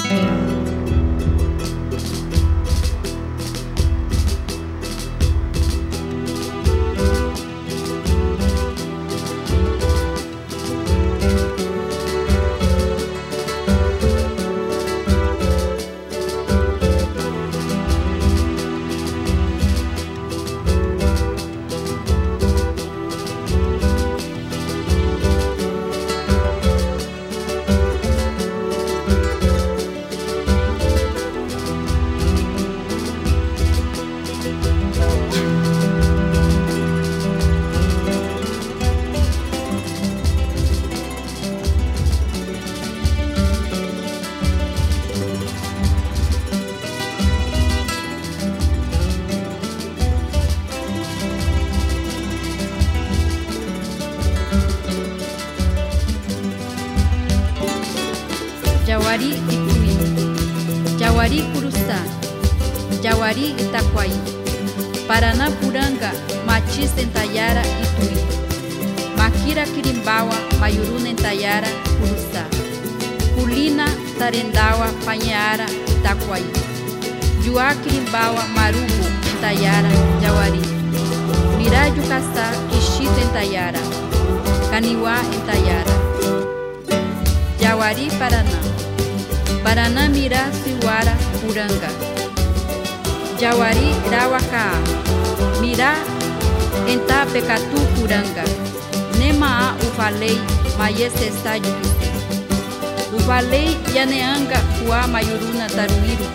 Jauari Ituí, Jauari Curuçá, Jauari Itaquaí, Paranapuranga, Matis Tentayara Ituí, Maquira Quirimbaua, Mayuru Nentayara, Curuçá, Culina Tarendaua, Panheara, Itaquaí, Juá Quirimbaua, Marubo, Tentayara, Jauari, Mirádio Caçá, Ixi Tentayara, Caniuá Tentayara, Jauari Paraná, Paraná Mirá Siuara Puranga, Jauari Rauacá, Mirá Entá Pecatu Puranga, Nemaa Uvalei Maiestestádio Pite, Uvalei Yaneanga Kuá Mayuruna Taruíru,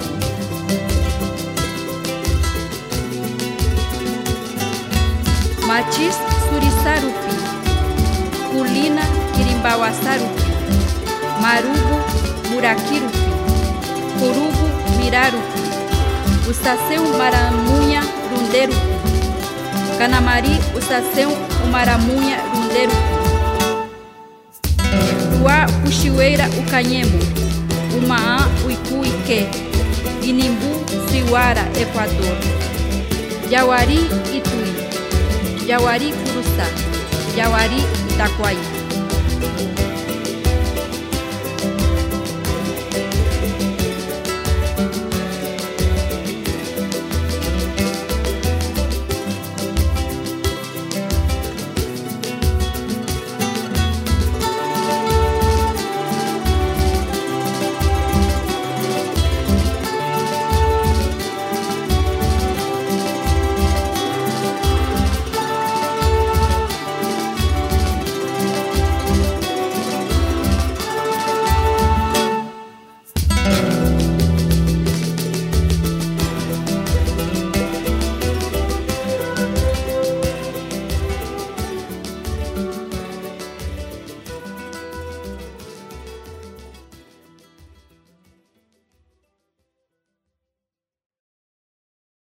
Matis Suriçarupi, Culina Quirimbawaçarupi, Marubo Muraquirupi, Curubo Mirarupi, Ustaceu Maramunha Runderupi, Canamari Ustaceu Maramunha Runderupi, Uá Puxiueira Ucanhemo, Umaã Uicu Ique, Inimbu Siuara Equador, Jauari Ituí, Jauari Curuçá, Jauari Itaquaí.